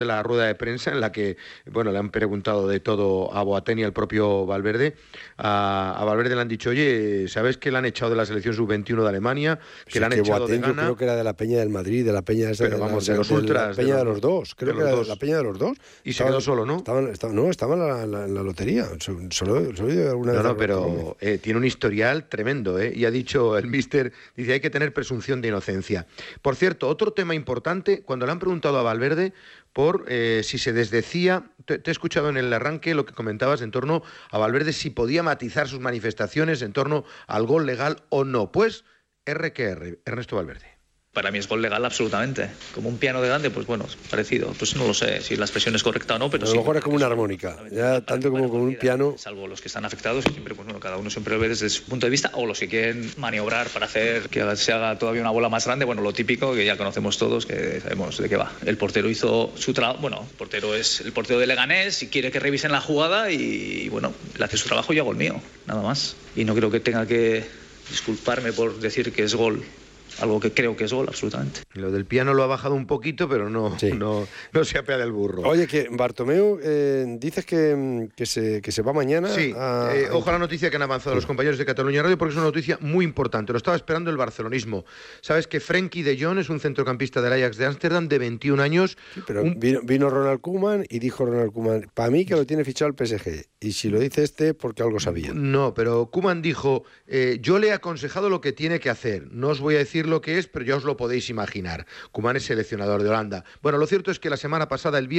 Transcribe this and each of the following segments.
de la rueda de prensa en la que, bueno, le han preguntado de todo a Boateng y al propio Valverde. A Valverde le han dicho, oye, ¿sabes que le han echado de la selección sub-21 de Alemania? Que le han echado Boateng, de Ghana. Yo creo que era de la Peña del Madrid, de la Peña esa, pero vamos, de los ultras. La Peña de los dos, creo que era de la Peña de los dos. Y se quedó solo, ¿no? Estaba en la lotería. Solo alguna vez. No, pero tiene un historial tremendo, ¿eh? Y ha dicho el míster, dice, hay que tener presunción de inocencia. Por cierto, otro tema importante, cuando le han preguntado a Valverde por si se desdecía, te he escuchado en el arranque lo que comentabas en torno a Valverde, si podía matizar sus manifestaciones en torno al gol legal o no. Pues R que R, Ernesto Valverde. Para mí es gol legal absolutamente. Como un piano de grande, pues bueno, parecido. Pues no lo sé si la expresión es correcta o no, pero a lo mejor es como una armónica, ya tanto como un piano. Salvo los que están afectados, y siempre, pues bueno, cada uno siempre lo ve desde su punto de vista, o los que quieren maniobrar para hacer que se haga todavía una bola más grande, bueno, lo típico, que ya conocemos todos, que sabemos de qué va. El portero hizo su trabajo, bueno, el portero es el portero de Leganés y quiere que revisen la jugada y bueno, le hace su trabajo y hago el mío, nada más. Y no creo que tenga que disculparme por decir que es gol. Algo que creo que es gol, absolutamente. Lo del piano lo ha bajado un poquito, pero no se apea del burro. Oye, que Bartomeu, dices que se va mañana. Sí, ojo a la noticia que han avanzado los compañeros de Cataluña Radio, porque es una noticia muy importante. Lo estaba esperando el barcelonismo. Sabes que Frenkie de Jong es un centrocampista del Ajax de Ámsterdam de 21 años. Sí, pero vino Ronald Koeman y dijo Ronald Koeman, para mí que lo tiene fichado el PSG. Y si lo dice porque algo sabía. No, pero Koeman dijo, yo le he aconsejado lo que tiene que hacer. No os voy a decir lo que es, pero ya os lo podéis imaginar. Koeman es seleccionador de Holanda. Bueno, lo cierto es que la semana pasada, el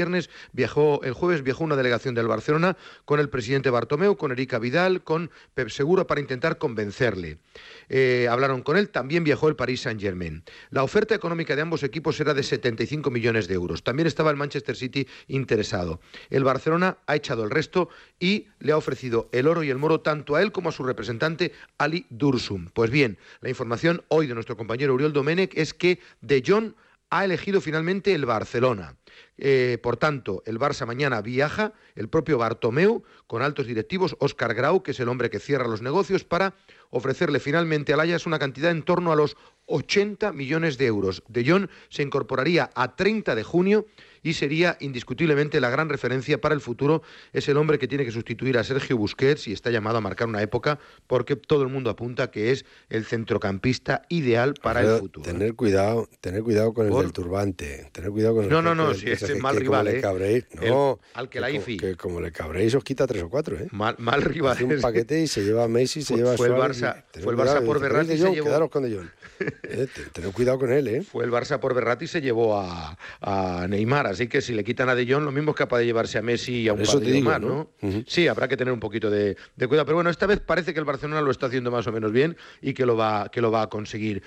jueves viajó una delegación del Barcelona con el presidente Bartomeu, con Erika Vidal, con Pep Segura para intentar convencerle. Hablaron con él, también viajó el Paris Saint-Germain. La oferta económica de ambos equipos era de 75 millones de euros. También estaba el Manchester City interesado. El Barcelona ha echado el resto y le ha ofrecido el oro y el moro tanto a él como a su representante Ali Dursum. Pues bien, la información hoy de nuestro compañero Uriol Domènech es que De Jong ha elegido finalmente el Barcelona. Por tanto, el Barça mañana viaja, el propio Bartomeu, con altos directivos, Óscar Grau, que es el hombre que cierra los negocios, para ofrecerle finalmente al Ajax una cantidad en torno a los 80 millones de euros. De Jong se incorporaría a 30 de junio y sería indiscutiblemente la gran referencia para el futuro. Es el hombre que tiene que sustituir a Sergio Busquets y está llamado a marcar una época porque todo el mundo apunta que es el centrocampista ideal para el futuro. Tener cuidado con el del turbante. Tener cuidado con el No, si es mal rival, al que como le cabréis os quita 3 o 4, ¿eh? Mal rival. Hace un paquete y se lleva a Messi, se lleva a Suárez. Fue el Barça por Verratti y se llevó... Quedaros con De Jong. Tened cuidado con él, ¿eh? Fue el Barça por Verratti y se llevó a Neymar, así que si le quitan a De Jong, lo mismo es capaz de llevarse a Messi y a un par de más, ¿no? Uh-huh. Sí, habrá que tener un poquito de cuidado, pero bueno, esta vez parece que el Barcelona lo está haciendo más o menos bien y que lo va a conseguir.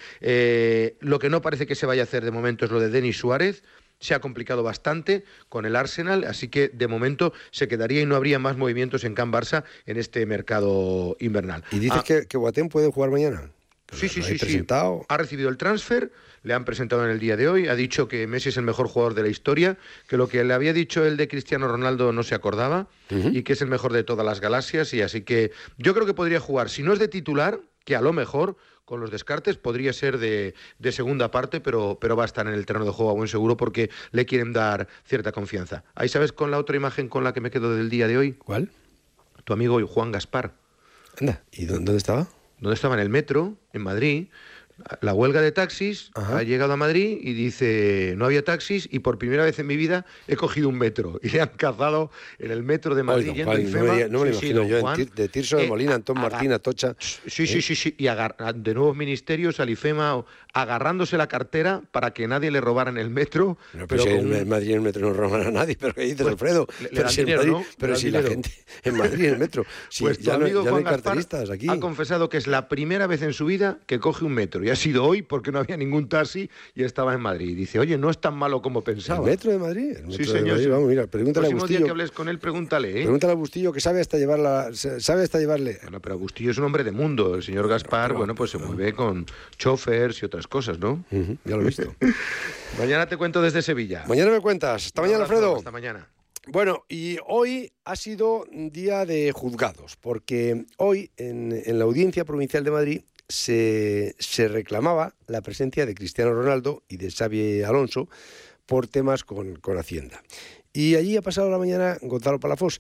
Lo que no parece que se vaya a hacer de momento es lo de Denis Suárez. Se ha complicado bastante con el Arsenal, así que de momento se quedaría y no habría más movimientos en Can Barça en este mercado invernal. ¿Y dices que Boateng puede jugar mañana? Sí. Ha recibido el transfer, le han presentado en el día de hoy, ha dicho que Messi es el mejor jugador de la historia, que lo que le había dicho el de Cristiano Ronaldo no se acordaba, y que es el mejor de todas las galaxias, y así que yo creo que podría jugar, si no es de titular, que a lo mejor con los descartes podría ser de segunda parte, pero va a estar en el terreno de juego a buen seguro porque le quieren dar cierta confianza. Ahí sabes con la otra imagen con la que me quedo del día de hoy. ¿Cuál? Tu amigo Juan Gaspar. Anda, ¿y dónde estaba? ¿Dónde estaba? En el metro, en Madrid. La huelga de taxis. Ajá. Ha llegado a Madrid y dice, no había taxis y por primera vez en mi vida he cogigido un metro. Y le han cazado en el metro de Madrid. Oiga, Juan, no me lo imagino yo, Juan, de Tirso de Molina, Antón Martín, Atocha. Sí. Y de nuevos ministerios, al IFEMA, agarrándose la cartera para que nadie le robara en el metro. Pero si en Madrid en el metro no roban a nadie, pero ¿qué dices, pues, Alfredo? Pero si la gente en Madrid en el metro, si pues ya no hay carteristas aquí. Ha confesado que es la primera vez en su vida que coge un metro. Y ha sido hoy porque no había ningún taxi y estaba en Madrid. Y dice, oye, no es tan malo como pensaba. ¿El metro de Madrid? El metro sí, señor. De Madrid. Vamos, mira, pregúntale a Bustillo. El próximo día que hables con él, pregúntale, ¿eh? Pregúntale a Bustillo que sabe hasta llevarle. Bueno, pero Bustillo es un hombre de mundo. El señor Gaspar, pues se mueve con chófers y otras cosas, ¿no? Ya lo he visto. Mañana te cuento desde Sevilla. Mañana me cuentas. Hasta mañana, Alfredo. Hasta mañana. Bueno, y hoy ha sido día de juzgados, porque hoy en la Audiencia Provincial de Madrid se reclamaba la presencia de Cristiano Ronaldo y de Xabi Alonso por temas con Hacienda. Y allí ha pasado la mañana Gonzalo Palafox.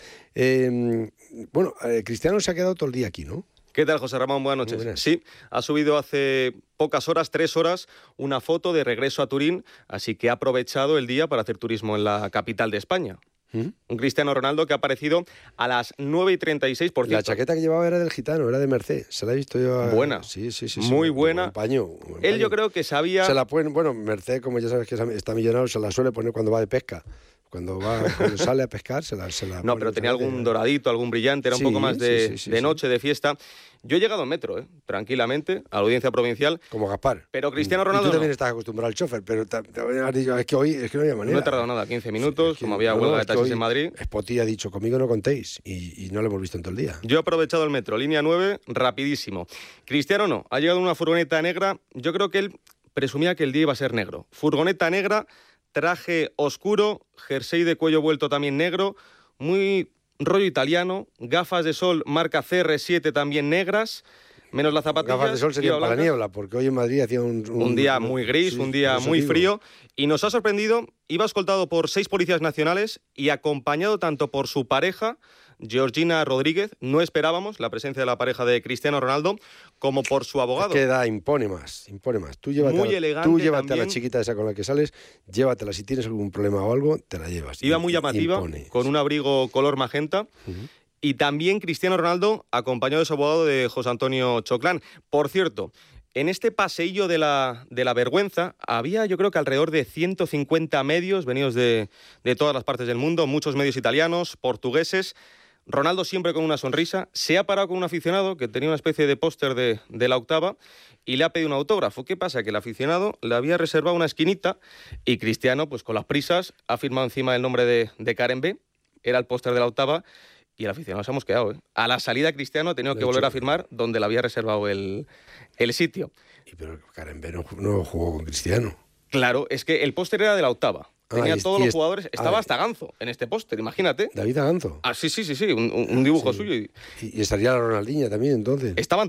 Cristiano se ha quedado todo el día aquí, ¿no? ¿Qué tal, José Ramón? Buenas noches. Sí, ha subido hace pocas horas, 3 horas, una foto de regreso a Turín, así que ha aprovechado el día para hacer turismo en la capital de España. Un Cristiano Ronaldo que ha aparecido a las 9:36, por cierto. La chaqueta que llevaba era del gitano, era de Merced. Se la he visto yo. Buena. Sí. Muy buena. Un paño. Él yo creo que sabía... Se la ponen, Merced, como ya sabes que está millonario, se la suele poner cuando va de pesca. Cuando sale a pescar, se la No, pero tenía algún doradito, algún brillante, era un poco más de noche, de fiesta. Yo he llegado en metro, tranquilamente, a la Audiencia Provincial. Como Gaspar. Pero Cristiano Ronaldo y tú también estás acostumbrado al chofer, pero has dicho, es que hoy no había manera. No he tardado nada, 15 minutos, como había huelga de taxis en Madrid. Spotty ha dicho, conmigo no contéis, y no lo hemos visto en todo el día. Yo he aprovechado el metro, línea 9, rapidísimo. Cristiano no, ha llegado en una furgoneta negra. Yo creo que él presumía que el día iba a ser negro. Furgoneta negra, traje oscuro, jersey de cuello vuelto también negro, muy rollo italiano, gafas de sol marca CR7 también negras, menos las zapatillas. Gafas de sol serían para la niebla, porque hoy en Madrid hacía un día muy gris, un día muy frío, y nos ha sorprendido. Iba escoltado por 6 policías nacionales y acompañado tanto por su pareja, Georgina Rodríguez, no esperábamos la presencia de la pareja de Cristiano Ronaldo, como por su abogado. Es que impone más. Tú llévate a la chiquita esa con la que sales, llévatela. Si tienes algún problema o algo, te la llevas. Iba muy llamativa, con un abrigo color magenta. Y también Cristiano Ronaldo, acompañado de su abogado, de José Antonio Choclán. Por cierto, en este paseillo de la vergüenza había, yo creo que alrededor de 150 medios venidos de todas las partes del mundo, muchos medios italianos, portugueses. Ronaldo siempre con una sonrisa. Se ha parado con un aficionado que tenía una especie de póster de la octava y le ha pedido un autógrafo. ¿Qué pasa? Que el aficionado le había reservado una esquinita y Cristiano, pues con las prisas, ha firmado encima el nombre de Karen B. Era el póster de la octava y el aficionado se ha mosqueado. A la salida Cristiano ha tenido que volver a firmar donde le había reservado el sitio. Pero Karen B no jugó con Cristiano. Claro, es que el póster era de la octava. Tenía todos los jugadores. Estaba hasta Ganzo en este póster, imagínate. ¿David Ganzo? Ah, sí, un dibujo suyo. Y estaría la Ronaldinha también, entonces. Estaban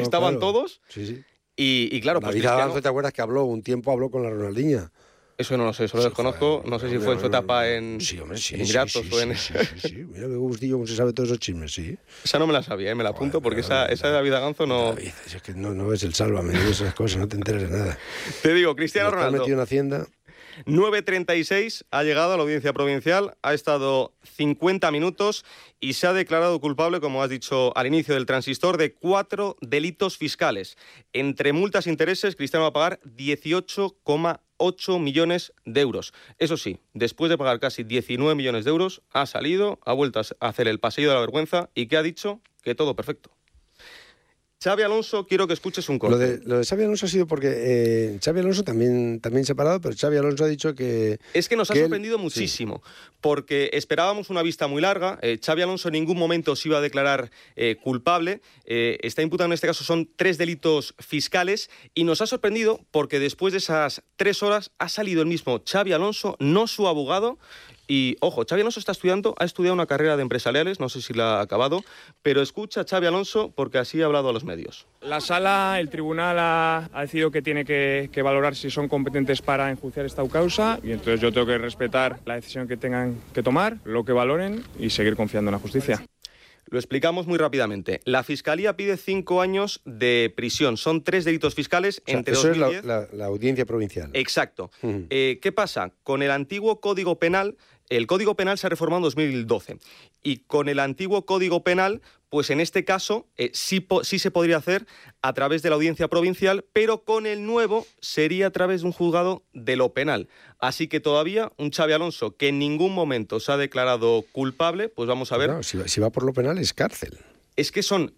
todos. Sí. Y claro, pues David Ganzo, ¿te acuerdas que un tiempo habló con la Ronaldinha? Eso no lo sé, eso lo desconozco. No sé si fue en su etapa en Emiratos o en... Sí. Mira qué gustillo cómo se sabe todos esos chismes, sí. Esa no me la sabía, me la apunto, porque esa de David Ganzo no... David, es que no ves el Sálvame, no ves esas cosas, no te enteras de nada. Te digo, Cristiano Ronaldo... Está metido en Hacienda... 9:36 ha llegado a la Audiencia Provincial, ha estado 50 minutos y se ha declarado culpable, como has dicho al inicio del transistor, de 4 delitos fiscales. Entre multas e intereses, Cristiano va a pagar 18,8 millones de euros. Eso sí, después de pagar casi 19 millones de euros, ha salido, ha vuelto a hacer el pasillo de la vergüenza y ¿qué ha dicho? Que todo perfecto. Xabi Alonso, quiero que escuches un corte. Lo de Xabi Alonso ha sido porque Xabi Alonso también se ha parado, pero Xabi Alonso ha dicho que... Es que nos ha sorprendido muchísimo, porque esperábamos una vista muy larga. Xabi Alonso en ningún momento se iba a declarar culpable. Está imputado en este caso, son 3 delitos fiscales, y nos ha sorprendido porque después de esas 3 horas ha salido el mismo Xabi Alonso, no su abogado. Y, ojo, Xabi Alonso ha estudiado una carrera de empresariales, no sé si la ha acabado, pero escucha a Xabi Alonso porque así ha hablado a los medios. La sala, el tribunal ha decidido que tiene que valorar si son competentes para enjuiciar esta causa, y entonces yo tengo que respetar la decisión que tengan que tomar, lo que valoren, y seguir confiando en la justicia. Lo explicamos muy rápidamente. La Fiscalía pide 5 años de prisión. Son 3 delitos fiscales entre 2010... Eso es la Audiencia Provincial. Exacto. ¿Qué pasa? Con el antiguo Código Penal... El Código Penal se ha reformado en 2012 y con el antiguo Código Penal, pues en este caso sí se podría hacer a través de la Audiencia Provincial, pero con el nuevo sería a través de un juzgado de lo penal. Así que todavía un Xabi Alonso que en ningún momento se ha declarado culpable, pues vamos a ver... No, si va por lo penal es cárcel. Es que son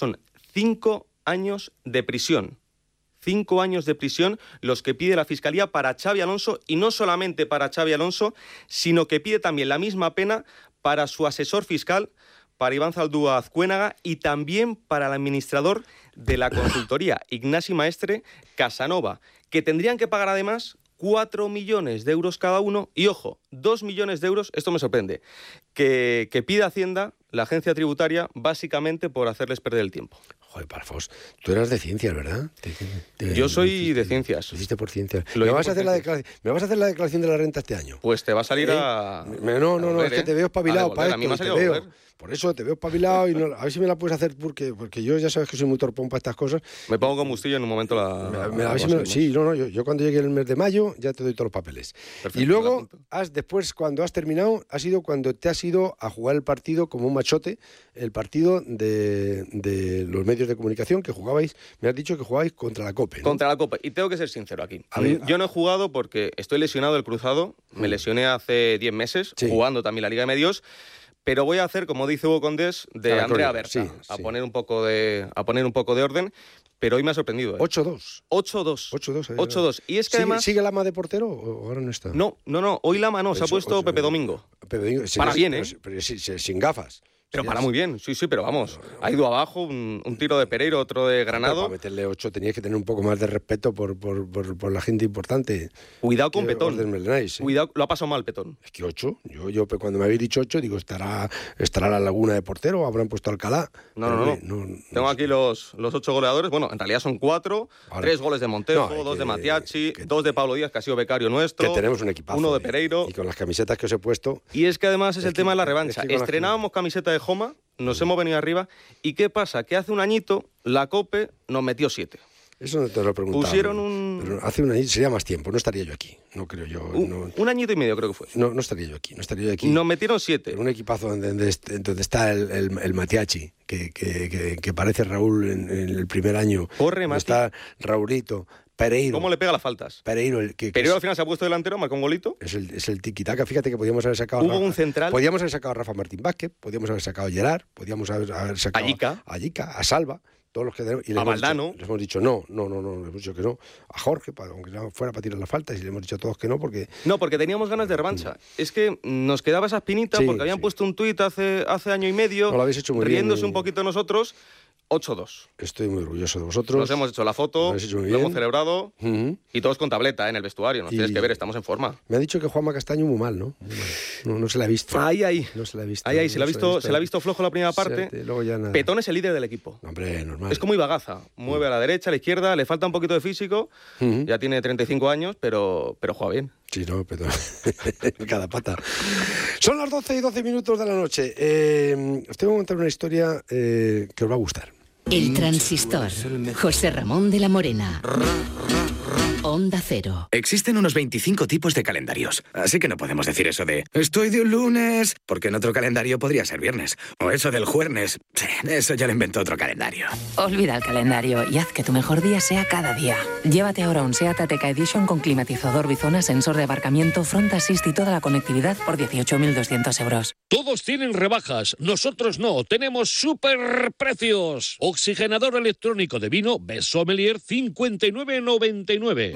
5 años de prisión. 5 años de prisión los que pide la Fiscalía para Xabi Alonso, y no solamente para Xabi Alonso, sino que pide también la misma pena para su asesor fiscal, para Iván Zaldúa Azcuénaga, y también para el administrador de la consultoría, Ignasi Maestre Casanova, que tendrían que pagar además 4 millones de euros cada uno, y ojo, 2 millones de euros, esto me sorprende, que pide Hacienda, la agencia tributaria, básicamente por hacerles perder el tiempo. Joder, Parfós, tú eras de ciencias, ¿verdad? Yo soy de ciencias. Lo hiciste por ciencias. Lo ¿Me hice vas a por hacer ciencias. ¿Me vas a hacer la declaración de la renta este año? Pues te va a salir a... No, es que te veo espabilado para A mí me ha esto. salido Te a veo. volver. Por eso te veo espabilado y a ver si me la puedes hacer porque yo ya sabes que soy muy torpón para estas cosas. Me pongo combustible en un momento Yo cuando llegue el mes de mayo ya te doy todos los papeles. Perfecto, Y luego, después, cuando has terminado, ha sido cuando te has ido a jugar el partido como un machote, el partido de los medios de comunicación que jugabais, me has dicho que jugabais contra la COPE, ¿no? Contra la COPE. Y tengo que ser sincero aquí. A ver, yo no he jugado porque estoy lesionado del cruzado. Me lesioné hace 10 meses, Sí. jugando también la Liga de Medios. Pero voy a hacer, como dice Hugo Condés, de Andrea Berta, sí. a poner un poco de orden. Pero hoy me ha sorprendido. 8-2. 8-2. 8-2. 8-2. Y es que además... ¿Sigue Lama de portero o ahora no está? No. Hoy Lama no, se ha puesto Pepe Domingo. Pepe Domingo. Para bien, ¿eh? Pero sin gafas. Pero Sí, para sí. muy bien, sí, pero vamos. Ha ido abajo, un tiro de Pereiro, otro de Granado. Para meterle 8 tenías que tener un poco más de respeto por la gente importante. Cuidado con Que Petón. os desmelenáis, ¿eh? Cuidado, lo ha pasado mal Petón. Es que 8. Yo cuando me habéis dicho 8, digo, estará la Laguna de portero, habrán puesto Alcalá. No. Tengo aquí los 8 goleadores. Bueno, en realidad son 4. Vale. 3 goles de Montejo, No, 2 de Matiachi, que 2 de Pablo Díaz, que ha sido becario nuestro. Que tenemos un equipazo. 1 de Pereiro. Y con las camisetas que os he puesto. Y es que además es el tema de la revancha. es que con las Estrenábamos camiseta de Joma, nos hemos venido arriba. ¿Y qué pasa? Que hace un añito la COPE nos metió 7. Eso no te lo he preguntado. Pusieron un... Pero hace un año sería más tiempo, no estaría yo aquí. No creo yo. Un añito y medio creo que fue. No estaría yo aquí. Nos metieron 7. Un equipazo donde está el Matiachi, que parece Raúl en el primer año. Corre, Donde Mati. está Raulito, Pereiro. ¿Cómo le pega las faltas? Pereiro, Pereiro al final se ha puesto delantero, marcó un golito. es el tiki-taka. Fíjate que podíamos haber sacado... Hubo un central. Podíamos haber sacado a Rafa Martín Vázquez, podíamos haber sacado a Gerard, podíamos haber sacado A Yica, a Salva, todos los que tenemos. Y A Valdano. les hemos dicho no, les hemos dicho que no. A Jorge, aunque no fuera para tirar las faltas, y le hemos dicho a todos que no, porque... No, porque teníamos ganas de revancha. Es que nos quedaba esa espinita Sí, porque habían sí. puesto un tuit hace año y medio, No, lo habéis hecho muy bien, riéndose un poquito de nosotros. 8-2. Estoy muy orgulloso de vosotros. Nos hemos hecho la foto, Lo habéis hecho muy lo hemos bien. celebrado Ujú. y todos con tableta en el vestuario. Nos tienes que ver, estamos en forma. Me ha dicho que Juanma Castaño muy mal, ¿no? Muy mal. No se la ha visto. Ahí. No se la ha visto. Se la ha visto flojo la primera parte. Luego ya nada. Petón es el líder del equipo. No, hombre, normal. Es como Ibagaza. Mueve a la derecha, a la izquierda, le falta un poquito de físico. Ujú. Ya tiene 35 años, pero juega bien. Sí, no, pero cada pata. Son las 12:12 de la noche. Os tengo que contar una historia que os va a gustar. El Transistor. José Ramón de la Morena. Onda Cero. Existen unos 25 tipos de calendarios, así que no podemos decir eso de estoy de un lunes, porque en otro calendario podría ser viernes. O eso del jueves, eso ya lo inventó otro calendario. Olvida el calendario y haz que tu mejor día sea cada día. Llévate ahora un SEAT Ateca Edition con climatizador bizona, sensor de aparcamiento, front assist y toda la conectividad por 18.200 euros. Todos tienen rebajas, nosotros no, tenemos super precios. Oxigenador electrónico de vino Bessommelier 59,99.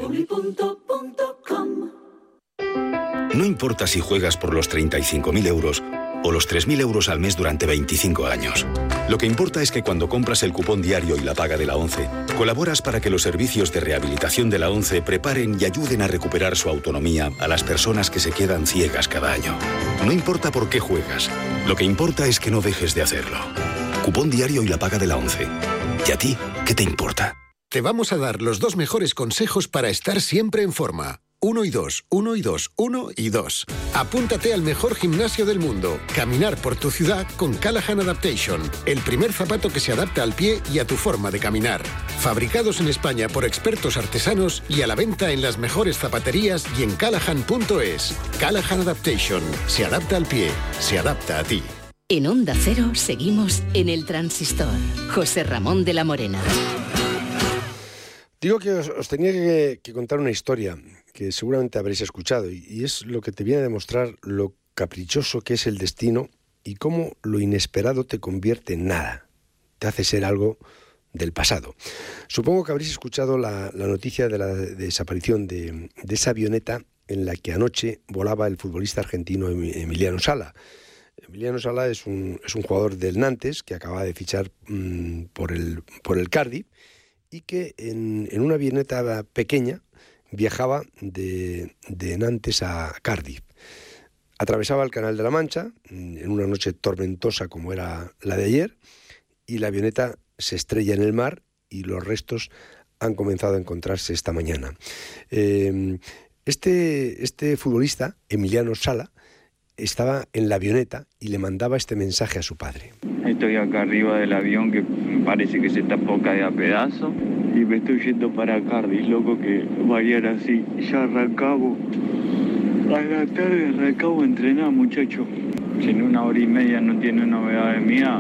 No importa si juegas por los 35.000 euros o los 3.000 euros al mes durante 25 años. Lo que importa es que cuando compras el cupón diario y la paga de la ONCE, colaboras para que los servicios de rehabilitación de la ONCE preparen y ayuden a recuperar su autonomía a las personas que se quedan ciegas cada año. No importa por qué juegas, lo que importa es que no dejes de hacerlo. Cupón diario y la paga de la ONCE. ¿Y a ti qué te importa? Te vamos a dar los 2 mejores consejos para estar siempre en forma. 1 y 2, 1 y 2, 1 y 2. Apúntate al mejor gimnasio del mundo. Caminar por tu ciudad con Callahan Adaptation. El primer zapato que se adapta al pie y a tu forma de caminar. Fabricados en España por expertos artesanos y a la venta en las mejores zapaterías y en callahan.es. Callahan Adaptation. Se adapta al pie. Se adapta a ti. En Onda Cero seguimos en el Transistor. José Ramón de la Morena. Digo que os tenía que contar una historia que seguramente habréis escuchado y es lo que te viene a demostrar lo caprichoso que es el destino y cómo lo inesperado te convierte en nada, te hace ser algo del pasado. Supongo que habréis escuchado la noticia de la desaparición de esa avioneta en la que anoche volaba el futbolista argentino Emiliano Sala. Emiliano Sala es un jugador del Nantes que acaba de fichar por el Cardiff y que en una avioneta pequeña viajaba de Nantes a Cardiff. Atravesaba el Canal de la Mancha en una noche tormentosa como era la de ayer y la avioneta se estrella en el mar y los restos han comenzado a encontrarse esta mañana. Este futbolista, Emiliano Sala, estaba en la avioneta y le mandaba este mensaje a su padre. Estoy acá arriba del avión que parece que se está por caer a pedazos y me estoy yendo para Cardiff, loco, que vayan así. Ya arrancamos. A la tarde arrancamos a entrenar, muchachos. Si en 1 hora y media no tiene novedades mías,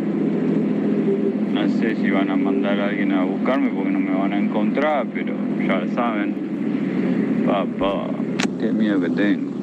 no sé si van a mandar a alguien a buscarme porque no me van a encontrar, pero ya saben. Papá, qué miedo que tengo.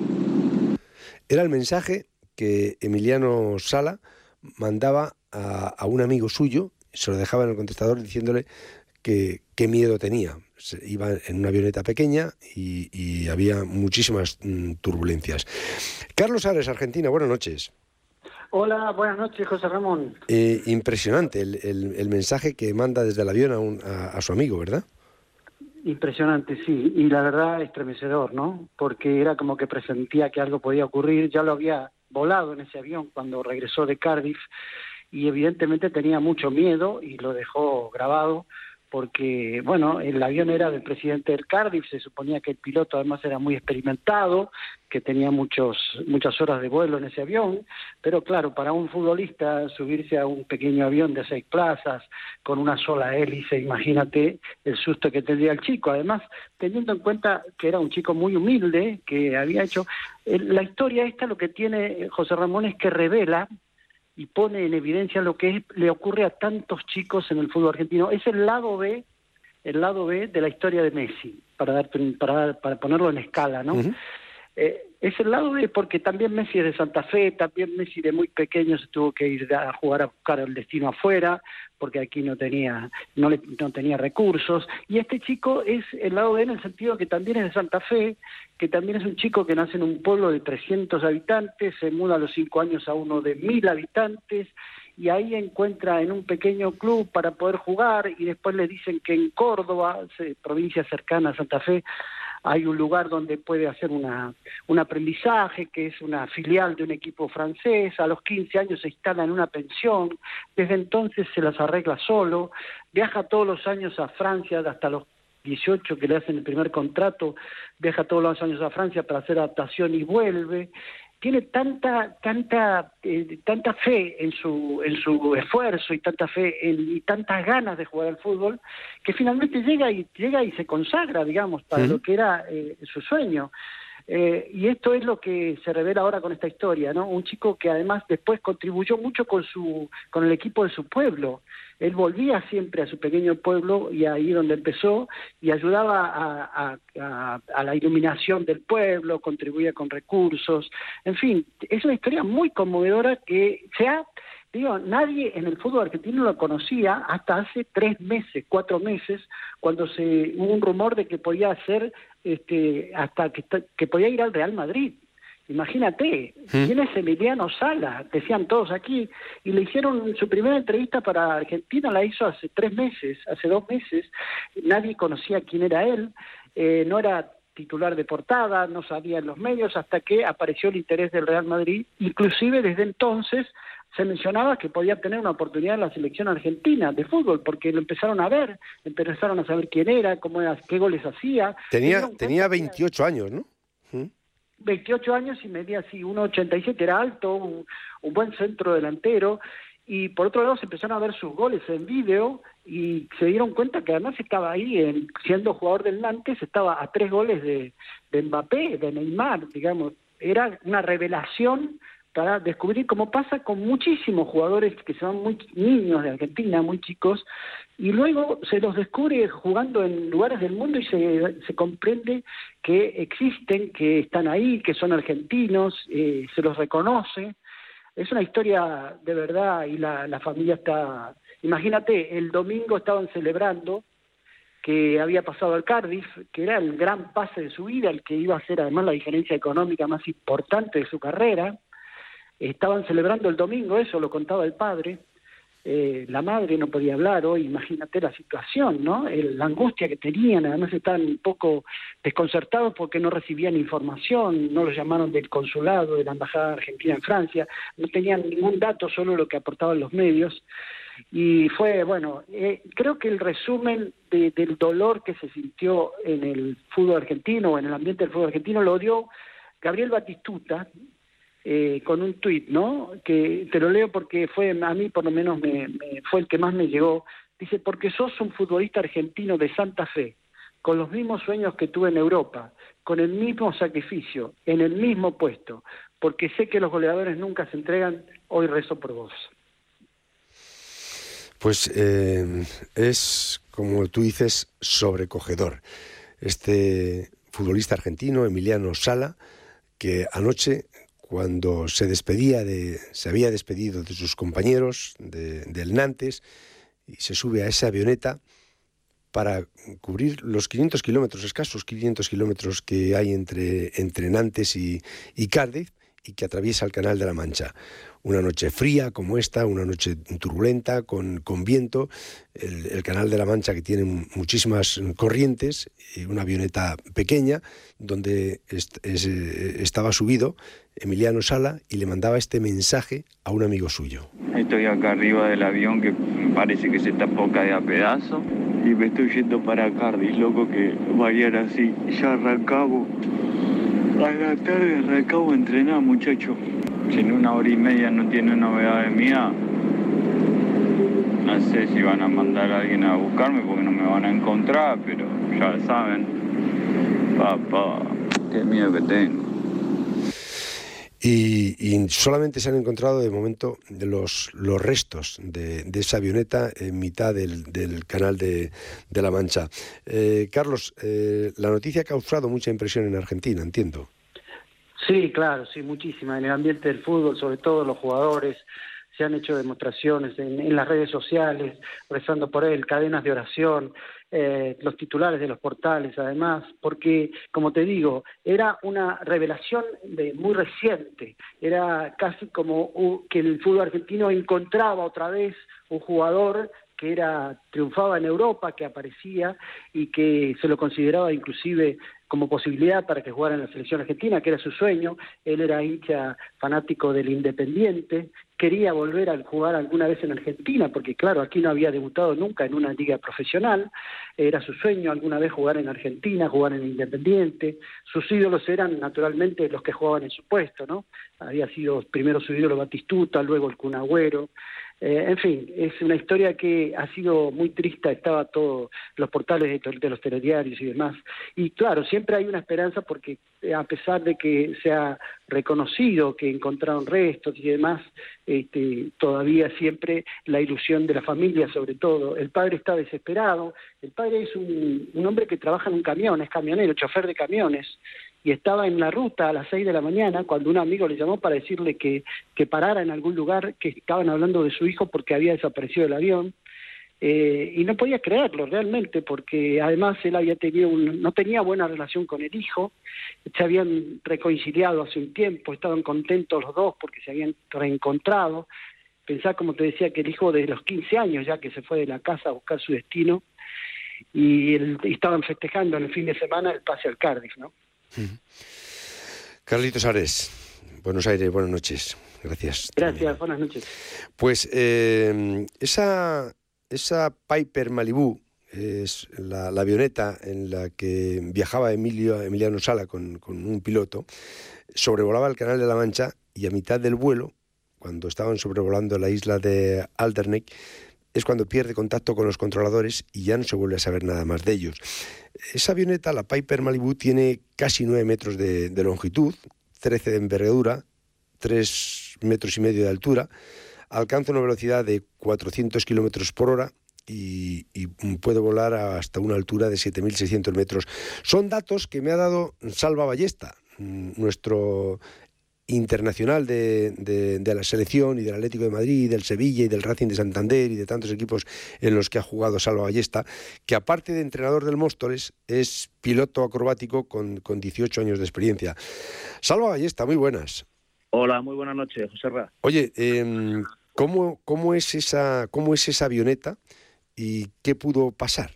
Era el mensaje que Emiliano Sala mandaba a un amigo suyo, se lo dejaba en el contestador diciéndole que qué miedo tenía. Iba en una avioneta pequeña y había muchísimas turbulencias. Carlos Ares, Argentina, buenas noches. Hola, buenas noches, José Ramón. Impresionante el mensaje que manda desde el avión a su amigo, ¿verdad? Impresionante, sí, y la verdad estremecedor, ¿no? Porque era como que presentía que algo podía ocurrir, ya lo había volado en ese avión cuando regresó de Cardiff y evidentemente tenía mucho miedo y lo dejó grabado porque, bueno, el avión era del presidente del Cardiff, se suponía que el piloto además era muy experimentado, que tenía muchas horas de vuelo en ese avión, pero claro, para un futbolista subirse a un pequeño avión de 6 plazas con una sola hélice, imagínate el susto que tendría el chico, además teniendo en cuenta que era un chico muy humilde, que había hecho... La historia esta lo que tiene José Ramón es que revela y pone en evidencia lo que le ocurre a tantos chicos en el fútbol argentino. Es el lado B de la historia de Messi, para ponerlo en escala, ¿no? Uh-huh. Es el lado B porque también Messi es de Santa Fe, también Messi de muy pequeño se tuvo que ir a jugar a buscar el destino afuera, porque aquí no tenía recursos, y este chico es el lado B en el sentido que también es de Santa Fe, que también es un chico que nace en un pueblo de 300 habitantes, se muda a los 5 años a uno de 1000 habitantes, y ahí encuentra en un pequeño club para poder jugar, y después le dicen que en Córdoba, provincia cercana a Santa Fe, hay un lugar donde puede hacer un aprendizaje, que es una filial de un equipo francés. A los 15 años se instala en una pensión, desde entonces se las arregla solo, viaja todos los años a Francia, hasta los 18 que le hacen el primer contrato, viaja todos los años a Francia para hacer adaptación y vuelve. Tiene tanta fe en su esfuerzo y tanta fe y tantas ganas de jugar al fútbol que finalmente llega y se consagra, digamos, para lo que era su sueño. Y esto es lo que se revela ahora con esta historia, ¿no? Un chico que además después contribuyó mucho con el equipo de su pueblo. Él volvía siempre a su pequeño pueblo y ahí donde empezó y ayudaba a la iluminación del pueblo, contribuía con recursos. En fin, es una historia muy conmovedora que nadie en el fútbol argentino lo conocía hasta hace 3 meses, 4 meses, cuando hubo un rumor de que podía hacer hasta que podía ir al Real Madrid. Imagínate, ¿quién es Emiliano Sala? Decían todos aquí, y le hicieron su primera entrevista para Argentina, la hizo hace 2 meses, nadie conocía quién era él, no era titular de portada, no sabía en los medios, hasta que apareció el interés del Real Madrid, inclusive desde entonces se mencionaba que podía tener una oportunidad en la selección argentina de fútbol, porque lo empezaron a ver, empezaron a saber quién era, cómo era, qué goles hacía. Tenía 28 años, ¿no? 28 años y medía así, 1,87, era alto, un buen centro delantero, y por otro lado se empezaron a ver sus goles en vídeo y se dieron cuenta que además estaba ahí, siendo jugador del Nantes, estaba a 3 goles de Mbappé, de Neymar, digamos. Era una revelación para descubrir, cómo pasa con muchísimos jugadores que son muy niños de Argentina, muy chicos, y luego se los descubre jugando en lugares del mundo y se comprende que existen, que están ahí, que son argentinos, se los reconoce. Es una historia de verdad y la familia está... Imagínate, el domingo estaban celebrando que había pasado al Cardiff, que era el gran pase de su vida, el que iba a ser además la diferencia económica más importante de su carrera. Estaban celebrando el domingo, eso lo contaba el padre. La madre no podía hablar hoy, imagínate la situación, ¿no? La angustia que tenían, además estaban un poco desconcertados porque no recibían información, no los llamaron del consulado, de la embajada argentina en Francia, no tenían ningún dato, solo lo que aportaban los medios. Y fue, bueno, creo que el resumen del dolor que se sintió en el fútbol argentino, en el ambiente del fútbol argentino, lo dio Gabriel Batistuta, con un tuit, ¿no? Que te lo leo porque fue, a mí por lo menos fue el que más me llegó. Dice: porque sos un futbolista argentino de Santa Fe, con los mismos sueños que tuve en Europa, con el mismo sacrificio, en el mismo puesto, porque sé que los goleadores nunca se entregan, hoy rezo por vos. Pues es, como tú dices, sobrecogedor. Este futbolista argentino, Emiliano Sala, que anoche, cuando se había despedido de sus compañeros del Nantes, y se sube a esa avioneta para cubrir los 500 kilómetros, escasos 500 kilómetros que hay entre Nantes y Cardiff, y que atraviesa el Canal de la Mancha. Una noche fría como esta, una noche turbulenta, con viento, el Canal de la Mancha, que tiene muchísimas corrientes, y una avioneta pequeña donde estaba subido Emiliano Sala y le mandaba este mensaje a un amigo suyo. Estoy acá arriba del avión que parece que se está poca de a pedazo y me estoy yendo para Cardiff, loco, que mañana así ya arrancamos. A la tarde arrancamos a entrenar, muchachos. Si en 1 hora y media no tiene novedades mías, no sé si van a mandar a alguien a buscarme porque no me van a encontrar, pero ya saben, papá, qué miedo que tengo. Y solamente se han encontrado de momento los restos de esa avioneta en mitad del Canal de la Mancha. Carlos, la noticia ha causado mucha impresión en Argentina, entiendo. Sí, claro, sí, muchísima. En el ambiente del fútbol, sobre todo los jugadores, se han hecho demostraciones en las redes sociales, rezando por él, cadenas de oración, los titulares de los portales, además, porque, como te digo, era una revelación muy reciente. Era casi como que el fútbol argentino encontraba otra vez un jugador que triunfaba en Europa, que aparecía y que se lo consideraba inclusive como posibilidad para que jugara en la selección argentina, que era su sueño. Él era hincha fanático del Independiente, quería volver a jugar alguna vez en Argentina, porque claro, aquí no había debutado nunca en una liga profesional, era su sueño alguna vez jugar en Argentina, jugar en Independiente. Sus ídolos eran naturalmente los que jugaban en su puesto, ¿no? Había sido primero su ídolo Batistuta, luego el Kun Agüero. En fin, es una historia que ha sido muy triste, estaba todos los portales de los telediarios y demás. Y claro, siempre hay una esperanza porque a pesar de que se ha reconocido que encontraron restos y demás, todavía siempre la ilusión de la familia, sobre todo. El padre está desesperado. El padre es un hombre que trabaja en un camión, es camionero, chofer de camiones, y estaba en la ruta a las 6 de la mañana cuando un amigo le llamó para decirle que parara en algún lugar, que estaban hablando de su hijo porque había desaparecido del avión, y no podía creerlo realmente, porque además él había tenido no tenía buena relación con el hijo, se habían reconciliado hace un tiempo, estaban contentos los dos porque se habían reencontrado. Pensá, como te decía, que el hijo desde los 15 años ya que se fue de la casa a buscar su destino, y estaban festejando en el fin de semana el pase al Cardiff, ¿no? Carlitos Ares, Buenos Aires, buenas noches. Gracias. Gracias, buenas noches. Pues esa Piper Malibu es la avioneta en la que viajaba Emiliano Sala con un piloto, sobrevolaba el Canal de la Mancha y a mitad del vuelo, cuando estaban sobrevolando la isla de Alderney, es cuando pierde contacto con los controladores y ya no se vuelve a saber nada más de ellos. Esa avioneta, la Piper Malibu, tiene casi 9 metros de longitud, 13 de envergadura, 3,5 metros de altura, alcanza una velocidad de 400 kilómetros por hora y puede volar hasta una altura de 7.600 metros. Son datos que me ha dado Salva Ballesta, nuestro internacional de la selección y del Atlético de Madrid, del Sevilla y del Racing de Santander y de tantos equipos en los que ha jugado Salva Ballesta, que aparte de entrenador del Móstoles es piloto acrobático con 18 años de experiencia. Salva Ballesta, muy buenas. Hola, muy buenas noches, José Ra. Oye, ¿cómo es esa avioneta y qué pudo pasar?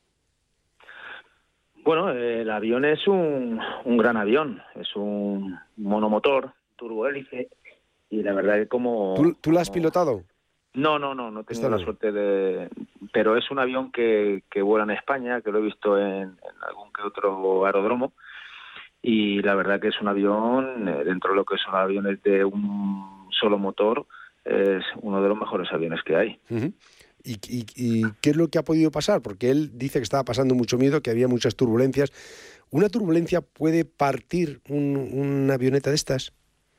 Bueno, el avión es un gran avión, es un monomotor, turbohélice, y la verdad es como... ¿Tú la has pilotado? No he tenido la suerte de... Pero es un avión que vuela en España, que lo he visto en algún que otro aeródromo, y la verdad que es un avión, dentro de lo que son aviones de un solo motor, es uno de los mejores aviones que hay. Uh-huh. ¿Y qué es lo que ha podido pasar? Porque él dice que estaba pasando mucho miedo, que había muchas turbulencias. ¿Una turbulencia puede partir una avioneta de estas?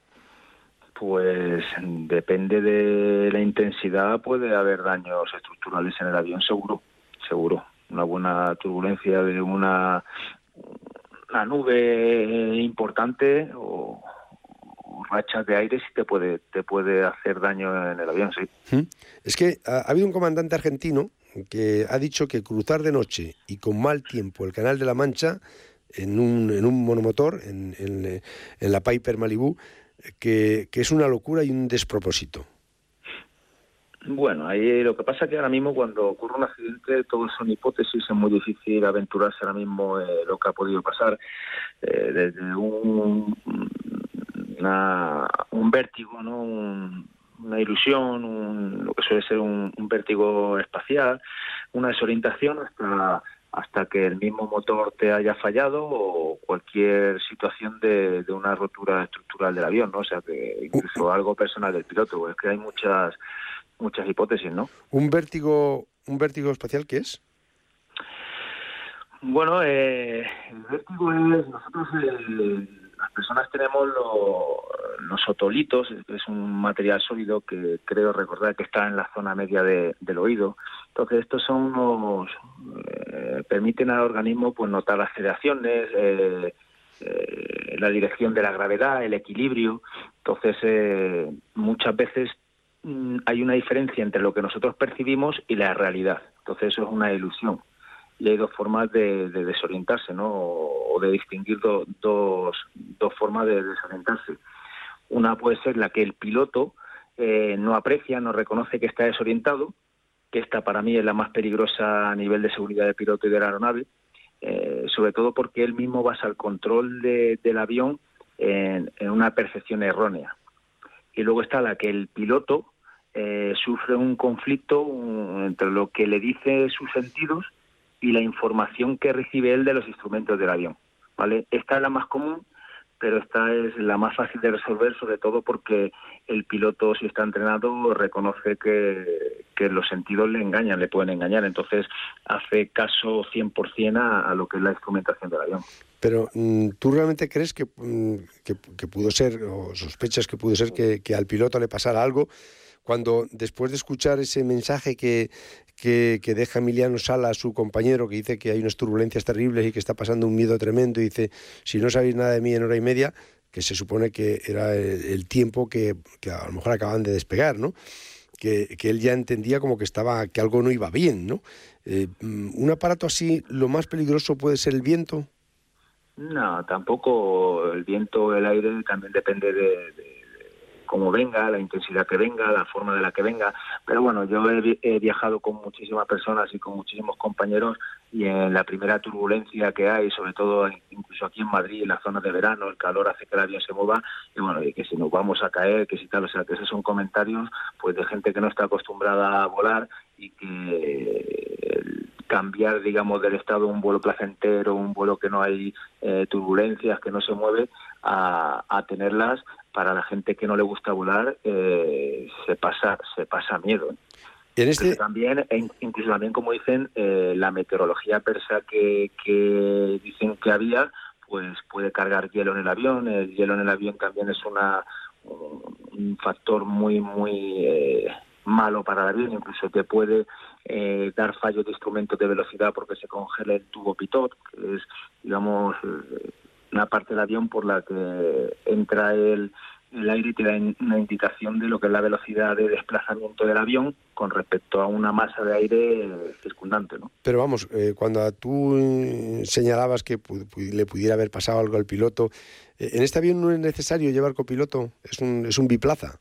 Pues depende de la intensidad, puede haber daños estructurales en el avión, seguro. Una buena turbulencia de una nube importante o rachas de aire sí te puede hacer daño en el avión, sí. Es que ha habido un comandante argentino que ha dicho que cruzar de noche y con mal tiempo el Canal de la Mancha en un monomotor, en la Piper Malibu, que es una locura y un despropósito. Bueno, ahí lo que pasa es que ahora mismo cuando ocurre un accidente todo son hipótesis, es muy difícil aventurarse ahora mismo lo que ha podido pasar, desde un vértigo, ¿no? Una ilusión, lo que suele ser un vértigo espacial, una desorientación hasta que el mismo motor te haya fallado o cualquier situación de una rotura estructural del avión, ¿no? O sea, que incluso algo personal del piloto, es que hay muchas hipótesis, ¿no? ¿Un vértigo espacial qué es? Bueno, el vértigo es... Nosotros, las personas tenemos los otolitos, es un material sólido que creo recordar que está en la zona media del oído. Entonces, estos son permiten al organismo pues notar las aceleraciones, la dirección de la gravedad, el equilibrio. Entonces, muchas veces hay una diferencia entre lo que nosotros percibimos y la realidad. Entonces, eso es una ilusión. Y hay dos formas de desorientarse, ¿no? O de distinguir dos formas de desorientarse. Una puede ser la que el piloto no aprecia, no reconoce que está desorientado, que esta para mí es la más peligrosa a nivel de seguridad del piloto y de la aeronave, sobre todo porque él mismo basa el control del avión en una percepción errónea. Y luego está la que el piloto sufre un conflicto entre lo que le dice sus sentidos y la información que recibe él de los instrumentos del avión, ¿vale? Esta es la más común, pero esta es la más fácil de resolver, sobre todo porque el piloto, si está entrenado, reconoce que los sentidos le engañan, le pueden engañar, entonces hace caso 100% a lo que es la instrumentación del avión. Pero ¿tú realmente crees que pudo ser, o sospechas que pudo ser que al piloto le pasara algo cuando después de escuchar ese mensaje que deja Emiliano Sala a su compañero, que dice que hay unas turbulencias terribles y que está pasando un miedo tremendo, y dice, si no sabéis nada de mí en hora y media, que se supone que era el tiempo que a lo mejor acaban de despegar, ¿no? Que él ya entendía como que algo no iba bien, ¿no? Un aparato así, lo más peligroso puede ser el viento. No, tampoco. El viento, el aire también depende de cómo venga, la intensidad que venga, la forma de la que venga. Pero bueno, yo he viajado con muchísimas personas y con muchísimos compañeros, y en la primera turbulencia que hay, sobre todo incluso aquí en Madrid, en la zona de verano, el calor hace que el avión se mueva, y bueno, y que si nos vamos a caer, que si tal, o sea, que esos son comentarios pues de gente que no está acostumbrada a volar y que cambiar, digamos, del estado de un vuelo placentero, un vuelo que no hay turbulencias, que no se mueve, a tenerlas, para la gente que no le gusta volar, se pasa miedo. Pero también, incluso también, como dicen, la meteorología persa que dicen que había, pues puede cargar hielo en el avión. El hielo en el avión también es un factor muy malo para el avión, incluso te puede dar fallos de instrumentos de velocidad porque se congela el tubo pitot, que es, digamos, una parte del avión por la que entra el aire y te da una indicación de lo que es la velocidad de desplazamiento del avión con respecto a una masa de aire circundante, ¿no? Pero vamos, cuando tú señalabas que le pudiera haber pasado algo al piloto, ¿en este avión no es necesario llevar copiloto? ¿Es un biplaza?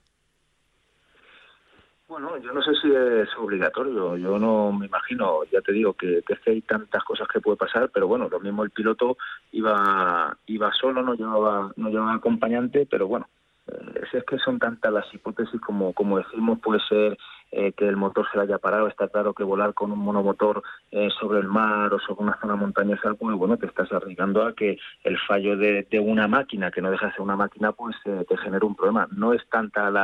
Bueno, yo no sé si es obligatorio, yo no me imagino, ya te digo que hay tantas cosas que puede pasar, pero bueno, lo mismo el piloto iba solo, no llevaba acompañante, pero bueno, es que son tantas las hipótesis como decimos, puede ser que el motor se haya parado. Está claro que volar con un monomotor sobre el mar o sobre una zona montañosa, pues bueno, te estás arriesgando a que el fallo de una máquina, que no deja de ser una máquina, pues te genere un problema. No es tanta